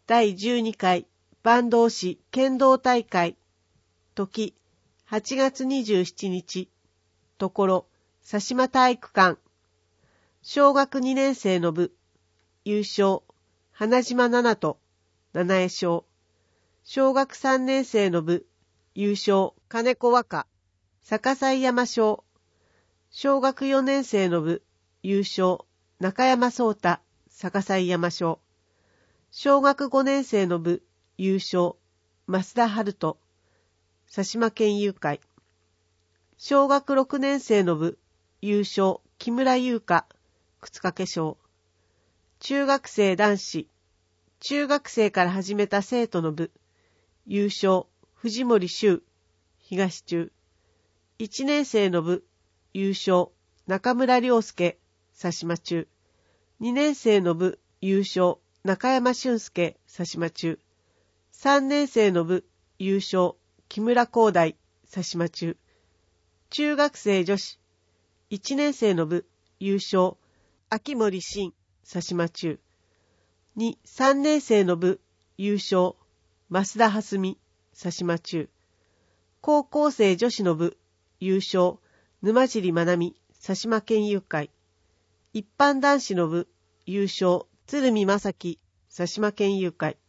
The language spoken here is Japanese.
第12回坂東市剣道大会。時、8月27日。ところ、佐島体育館。小学2年生の部。優勝、花島奈々と、七重賞。小学3年生の部。優勝、金子和歌、逆西山賞。小学4年生の部。優勝、中山壮太、逆西山賞。小学5年生の部。優勝、増田春人、佐島県友会。小学6年生の部。優勝、木村優香、靴掛賞。中学生男子。中学生から始めた生徒の部。優勝、藤森修、東中。1年生の部。優勝、中村良介、佐島中。2年生の部。優勝、中山俊介、佐島中。3年生の部。優勝、木村光大、佐島中。中学生女子。1年生の部。優勝、秋森真、佐島中。3年生の部。優勝、増田蓮美、佐島中。高校生女子の部。優勝、沼尻まなみ、佐島県友会。一般男子の部。優勝、鶴見正樹、佐島県友会。